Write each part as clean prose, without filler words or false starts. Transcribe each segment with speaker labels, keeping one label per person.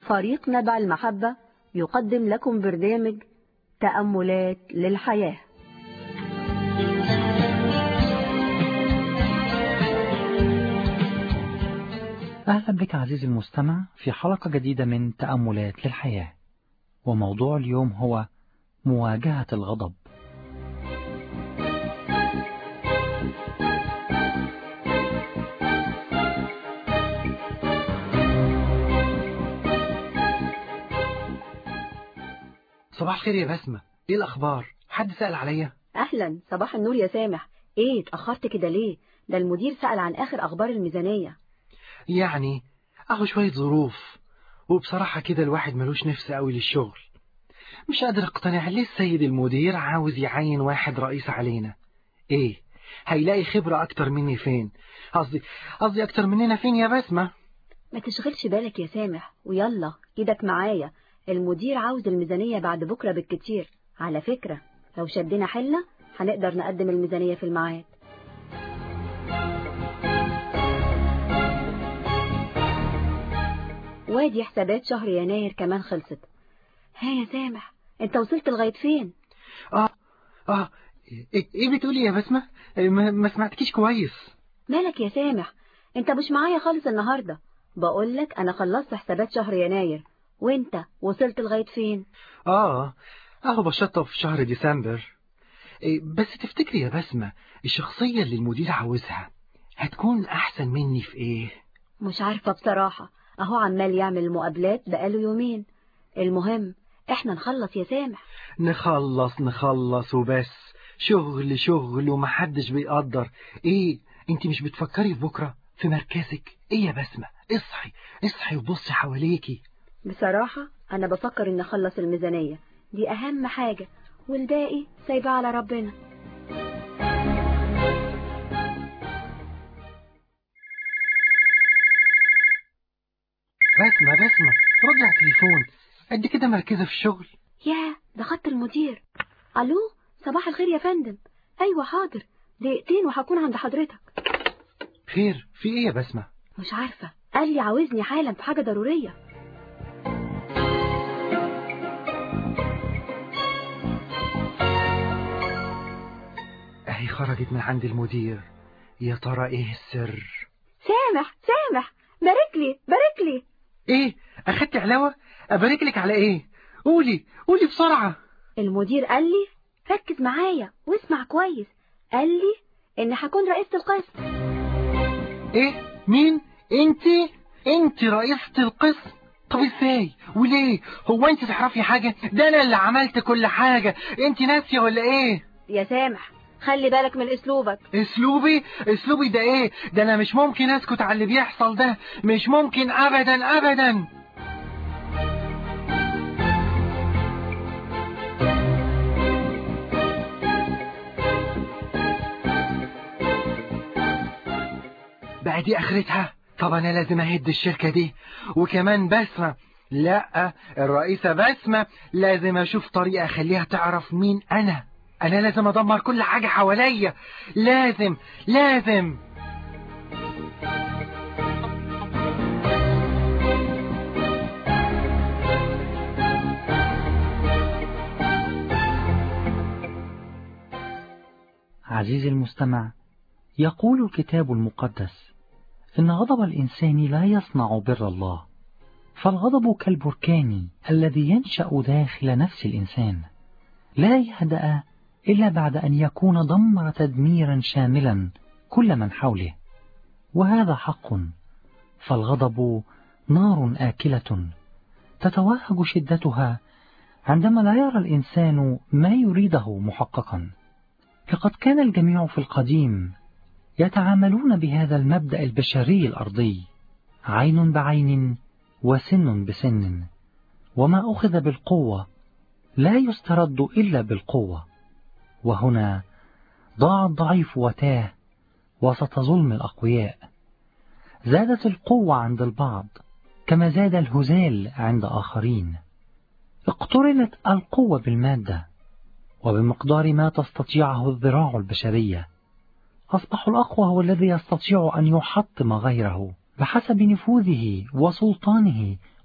Speaker 1: فريق نبع المحبة يقدم لكم برنامج تأملات للحياة.
Speaker 2: أهلا بك عزيزي المستمع في حلقة جديدة من تأملات للحياة، وموضوع اليوم هو مواجهة الغضب.
Speaker 3: صباح الخير يا بسمة، ايه الأخبار؟ حد سأل عليا؟
Speaker 1: أهلا، صباح النور يا سامح. ايه اتأخرت كده ليه؟ ده المدير سأل عن آخر أخبار الميزانية.
Speaker 3: يعني اهو شوية ظروف، وبصراحة كده الواحد ملوش نفس قوي للشغل. مش قادر اقتنع ليه السيد المدير عاوز يعين واحد رئيس علينا. ايه هيلاقي خبرة اكتر مني فين؟ قصدي اكتر مننا فين يا بسمة؟
Speaker 1: ما تشغلش بالك يا سامح، ويلا ايدك معايا. المدير عاوز الميزانية بعد بكرة بالكتير. على فكرة لو شدنا حلة هنقدر نقدم الميزانية في الميعاد. وادي حسابات شهر يناير كمان خلصت. ها يا سامح، انت وصلت لغاية فين؟
Speaker 3: اه ايه بتقولي يا بسمة؟ ما سمعتكيش كويس.
Speaker 1: مالك يا سامح؟ انت مش معايا خالص النهاردة. بقولك انا خلصت حسابات شهر يناير، وانت وصلت لغاية فين؟
Speaker 3: اهو بشطب في شهر ديسمبر. بس تفتكري يا بسمة الشخصية اللي المدير عاوزها هتكون احسن مني في ايه؟
Speaker 1: مش عارفة بصراحة، اهو عمال يعمل مقابلات بقاله يومين. المهم احنا نخلص يا سامح.
Speaker 3: نخلص وبس. شغل ومحدش بيقدر. ايه انتي مش بتفكري في بكرة في مركزك؟ ايه يا بسمة، اصحي وبصي حواليكي.
Speaker 1: بصراحة انا بفكر ان اخلص الميزانية، دي اهم حاجة، والباقي سايبه على ربنا.
Speaker 3: بسمة ردي على التليفون، قد كده مركزة في الشغل.
Speaker 1: ياه، ده خط المدير. الو، صباح الخير يا فندم. ايوه حاضر، دقيقتين وهكون عند حضرتك.
Speaker 3: خير، في ايه يا بسمة؟
Speaker 1: مش عارفة، قال لي عاوزني حالا في حاجة ضرورية.
Speaker 3: اهي خرجت من عند المدير. يا ترى ايه السر؟
Speaker 1: سامح بارك لي.
Speaker 3: ايه اخدت علاوة؟ ابارك لك على ايه؟ قولي بسرعة.
Speaker 1: المدير قال لي ركز معايا واسمع كويس. قال لي ان هكون رئيسة القسم.
Speaker 3: ايه؟ مين؟ انت رئيسة القسم؟ طب ازاي وليه؟ هو انت تعرفي حاجة؟ ده انا اللي عملت كل حاجة. انت ناسية ولا ايه؟
Speaker 1: يا سامح خلي بالك من اسلوبك.
Speaker 3: اسلوبي ده ايه؟ ده انا مش ممكن اسكت على اللي بيحصل ده، مش ممكن ابدا. بقى دي اخرتها؟ طب انا لازم اهد الشركة دي. وكمان بسمة، لا الرئيسة بسمة، لازم اشوف طريقة اخليها تعرف مين انا لازم ادمر كل حاجة حواليا. لازم.
Speaker 2: عزيزي المستمع، يقول الكتاب المقدس إن غضب الإنسان لا يصنع بر الله، فالغضب كالبركان الذي ينشأ داخل نفس الإنسان، لا يهدأ إلا بعد أن يكون دمر تدميرا شاملا كل من حوله. وهذا حق، فالغضب نار آكلة تتوهج شدتها عندما لا يرى الإنسان ما يريده محققا. لقد كان الجميع في القديم يتعاملون بهذا المبدأ البشري الأرضي، عين بعين وسن بسن، وما أخذ بالقوة لا يسترد إلا بالقوة. وهنا ضاع الضعيف وتاه وسط ظلم الأقوياء. زادت القوة عند البعض كما زاد الهزال عند آخرين. اقترنت القوة بالمادة وبمقدار ما تستطيعه الذراع البشرية. أصبح الأقوى هو الذي يستطيع أن يحطم غيره بحسب نفوذه وسلطانه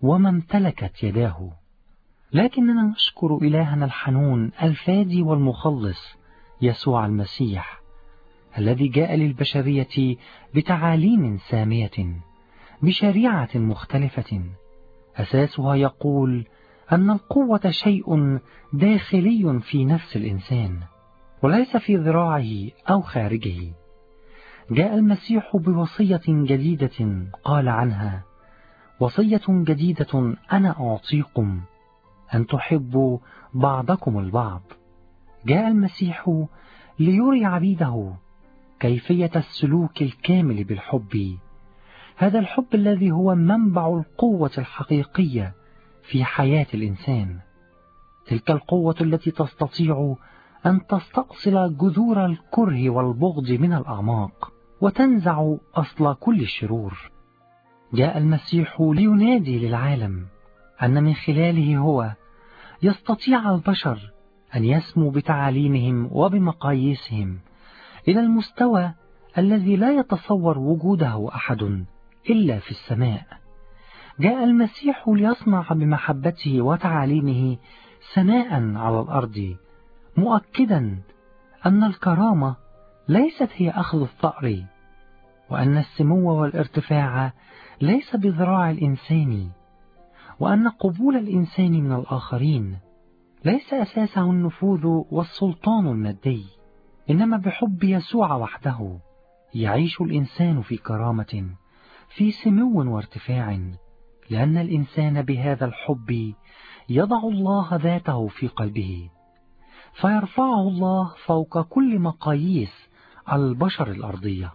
Speaker 2: وما امتلكت يداه. لكننا نشكر إلهنا الحنون الفادي والمخلص يسوع المسيح، الذي جاء للبشرية بتعاليم سامية، بشريعة مختلفة أساسها يقول أن القوة شيء داخلي في نفس الإنسان وليس في ذراعه أو خارجه. جاء المسيح بوصية جديدة قال عنها: وصية جديدة أنا أعطيكم، أن تحبوا بعضكم البعض. جاء المسيح ليري عبيده كيفية السلوك الكامل بالحب، هذا الحب الذي هو منبع القوة الحقيقية في حياة الإنسان، تلك القوة التي تستطيع أن تستأصل جذور الكره والبغض من الأعماق وتنزع أصل كل الشرور. جاء المسيح لينادي للعالم أن من خلاله هو يستطيع البشر أن يسموا بتعاليمهم وبمقاييسهم إلى المستوى الذي لا يتصور وجوده أحد إلا في السماء. جاء المسيح ليصنع بمحبته وتعاليمه سماء على الأرض، مؤكدا أن الكرامة ليست هي أخذ الثأر، وأن السمو والارتفاع ليس بذراع الإنسان، وأن قبول الإنسان من الآخرين ليس أساسه النفوذ والسلطان المادي، إنما بحب يسوع وحده يعيش الإنسان في كرامة، في سمو وارتفاع، لأن الإنسان بهذا الحب يضع الله ذاته في قلبه، فيرفعه الله فوق كل مقاييس البشر الأرضية.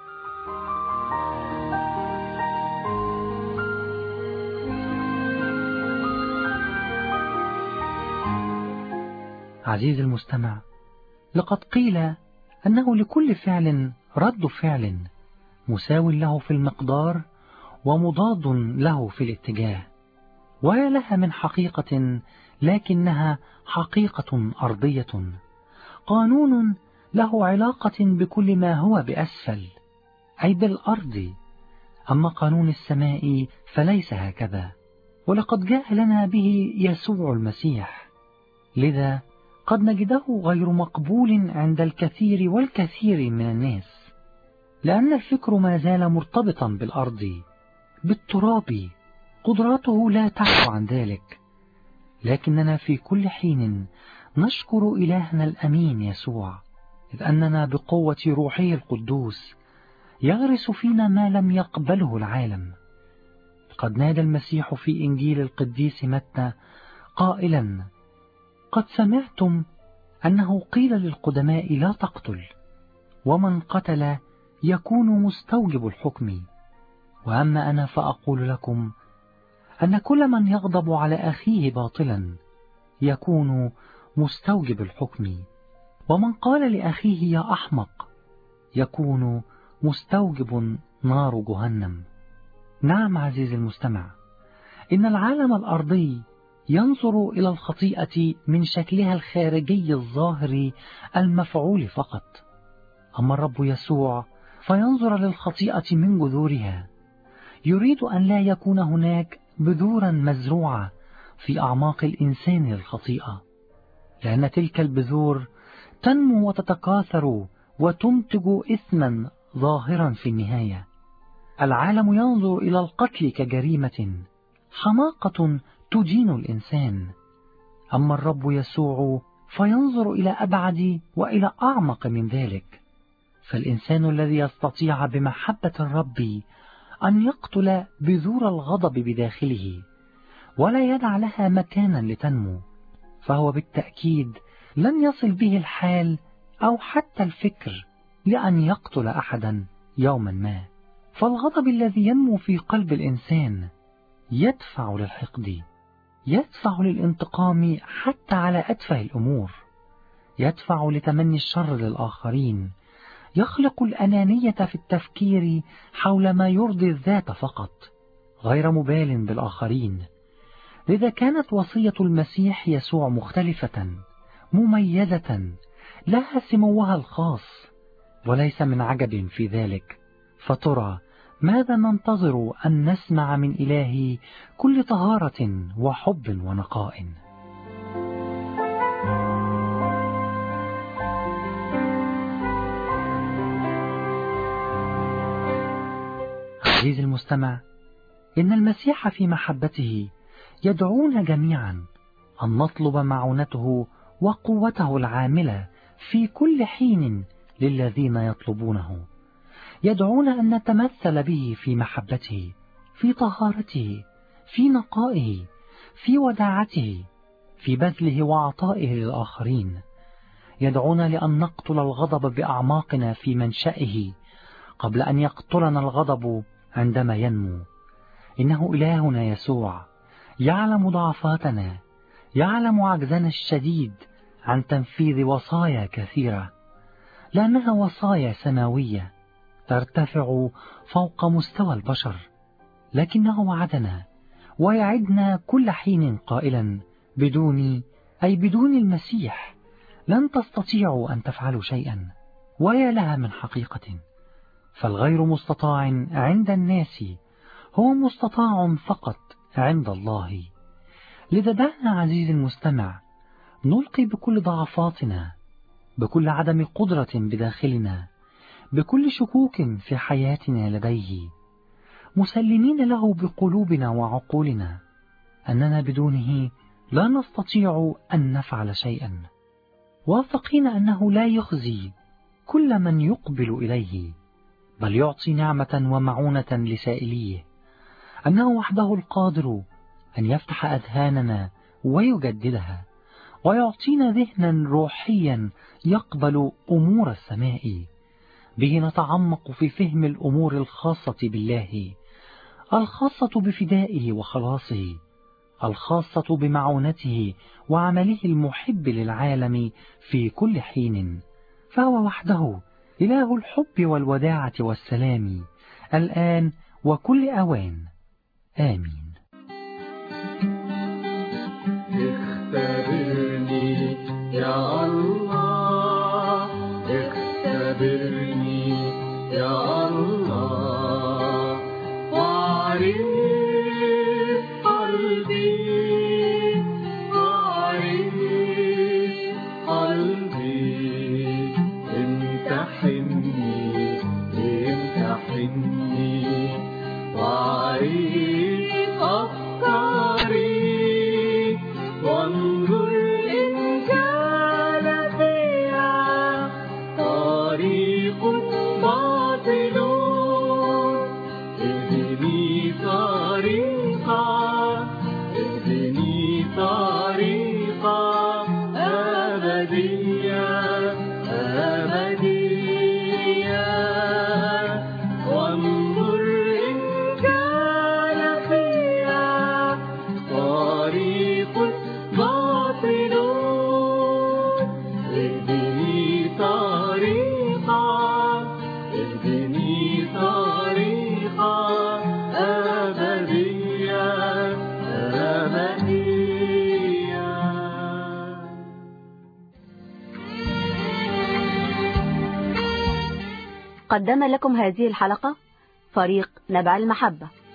Speaker 2: عزيزي المستمع، لقد قيل أنه لكل فعل رد فعل مساو له في المقدار ومضاد له في الاتجاه، ويا لها من حقيقة لكنها حقيقة أرضية، قانون له علاقة بكل ما هو بأسفل أي بالأرض، أما قانون السماء فليس هكذا، ولقد جاء لنا به يسوع المسيح، لذا قد نجده غير مقبول عند الكثير والكثير من الناس، لأن الفكر ما زال مرتبطا بالأرض بالتراب، قدراته لا تعفو عن ذلك. لكننا في كل حين نشكر إلهنا الأمين يسوع، إذ أننا بقوة روحه القدوس يغرس فينا ما لم يقبله العالم. قد نادى المسيح في إنجيل القديس متى قائلا: قد سمعتم أنه قيل للقدماء لا تقتل، ومن قتل يكون مستوجب الحكم، وأما أنا فأقول لكم أن كل من يغضب على أخيه باطلا يكون مستوجب الحكم، ومن قال لأخيه يا أحمق يكون مستوجب نار جهنم. نعم عزيزي المستمع، إن العالم الأرضي ينظر إلى الخطيئة من شكلها الخارجي الظاهر المفعول فقط، أما الرب يسوع فينظر للخطيئة من جذورها، يريد أن لا يكون هناك بذورا مزروعة في أعماق الإنسان للخطيئة، لأن تلك البذور تنمو وتتكاثر وتنتج إثما ظاهرا في النهاية. العالم ينظر إلى القتل كجريمة، حماقة تدين الإنسان، أما الرب يسوع فينظر إلى أبعد وإلى أعمق من ذلك، فالإنسان الذي يستطيع بمحبة الرب أن يقتل بذور الغضب بداخله ولا يدع لها مكانا لتنمو، فهو بالتأكيد لن يصل به الحال أو حتى الفكر لأن يقتل أحدا يوما ما. فالغضب الذي ينمو في قلب الإنسان يدفع للحقد، يدفع للانتقام حتى على أتفه الأمور، يدفع لتمني الشر للآخرين، يخلق الأنانية في التفكير حول ما يرضي الذات فقط غير مبال بالآخرين. لذا كانت وصية المسيح يسوع مختلفة مميزة لها سموها الخاص، وليس من عجب في ذلك، فترى ماذا ننتظر أن نسمع من إله كل طهارة وحب ونقاء؟ عزيزي المستمع، إن المسيح في محبته يدعونا جميعا أن نطلب معونته وقوته العاملة في كل حين للذين يطلبونه. يدعونا أن نتمثل به في محبته، في طهارته، في نقائه، في وداعته، في بذله وعطائه للآخرين. يدعونا لأن نقتل الغضب بأعماقنا في منشأه قبل أن يقتلنا الغضب عندما ينمو. إنه إلهنا يسوع يعلم ضعفاتنا، يعلم عجزنا الشديد عن تنفيذ وصايا كثيرة، لأنها وصايا سماوية ترتفع فوق مستوى البشر، لكنه وعدنا ويعدنا كل حين قائلا: بدوني، أي بدون المسيح، لن تستطيعوا أن تفعلوا شيئا. ويا لها من حقيقة، فالغير مستطاع عند الناس هو مستطاع فقط عند الله. لذا دعنا عزيزي المستمع نلقي بكل ضعفاتنا، بكل عدم قدرة بداخلنا، بكل شكوك في حياتنا لديه، مسلمين له بقلوبنا وعقولنا أننا بدونه لا نستطيع أن نفعل شيئا، واثقين أنه لا يخزي كل من يقبل إليه، بل يعطي نعمة ومعونة لسائليه، أنه وحده القادر أن يفتح أذهاننا ويجددها، ويعطينا ذهنا روحيا يقبل أمور السماء. به نتعمق في فهم الأمور الخاصة بالله، الخاصة بفدائه وخلاصه، الخاصة بمعونته وعمله المحب للعالم في كل حين. فهو وحده إله الحب والوداعة والسلام، الآن وكل أوان. آمين.
Speaker 4: اختبرني يا الله، اختبرني يا الله، واعرف قلبي، واعرف قلبي، امتحني امتحني، واعرف أفكاري، وانظر إن كان فيها طريق باطل، اهدني طريقا، اهدني طريقا أبديا أبديا، وانظر إن كان فيها طريق باطل، اهدني طريقا، اهدني طريقا أبديا أبديا.
Speaker 1: قدم لكم هذه الحلقة فريق نبع المحبة.